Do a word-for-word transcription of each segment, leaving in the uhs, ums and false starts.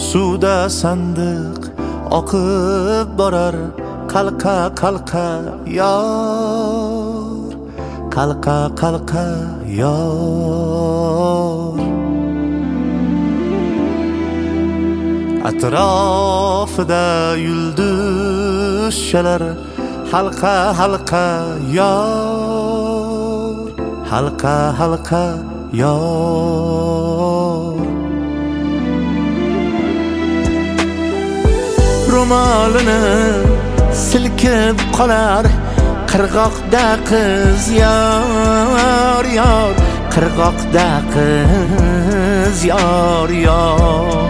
suvda sandiq oqib borar, qalqa qalqa yor, qalqa qalqa yor. Atrofida yulduz chalar, halqa halqa yor, halqa halqa yor. Ro'molini silkib qolar, qirg'oqda qiz yor yor, qirg'oqda qiz yor yor.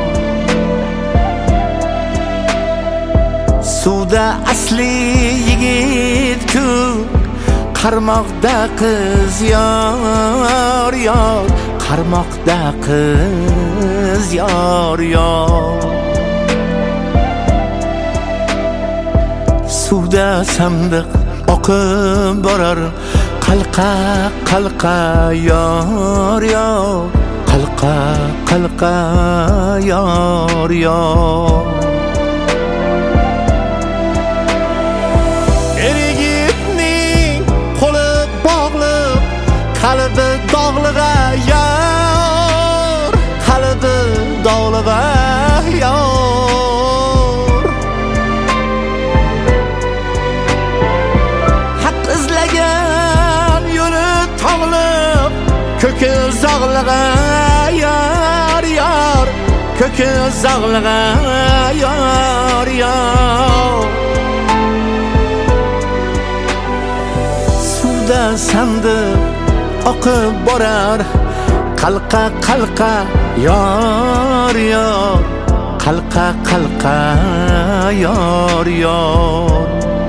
Suvda asli yigit-ku, qarmoqda qiz yor yor, qarmoqda qiz yor yor. Suvda sandiq oqib borar, qalqa qalqa yor yor, qalqa qalqa yor yor. Qalbi dog'lig'a yor, qalbi dog'lig'a yor. Haq izlagan yo'li tog'liq, ko'ki zog'lig'a yor yor, ko'ki zog'lig'a yor yor. Suvda sandiq oqib borar, qalqa qalqa yor yor, qalqa qalqa yor yor.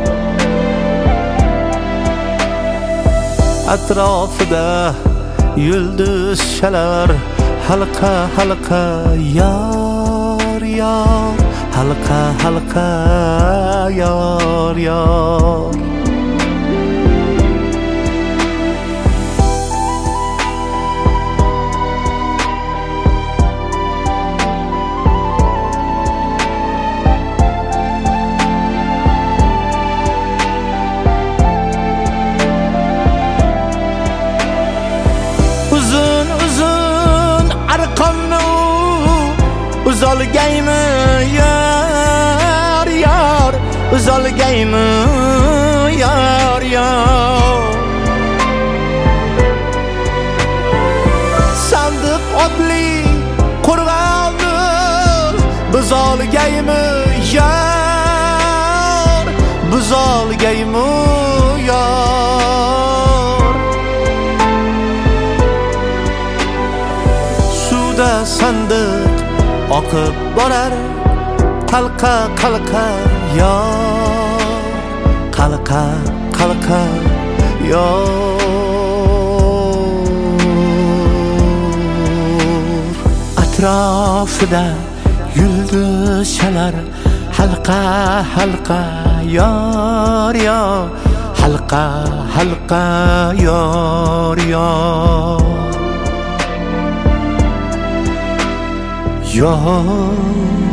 Atrofida yulduz chalar, halqa halqa yor yor, halqa halqa yor yor. Uzolgaymi yor yor, uzolgaymi yor yor. Sandiq otli qo'rg'onni buzolgaymi yor, buzolgaymi yor. Suvda sandiq oqib borar, qalqa qalqa yor, qalqa qalqa yor. Atrofida yulduz chalar, halqa halqa yor yor, halqa halqa yor yor. Yor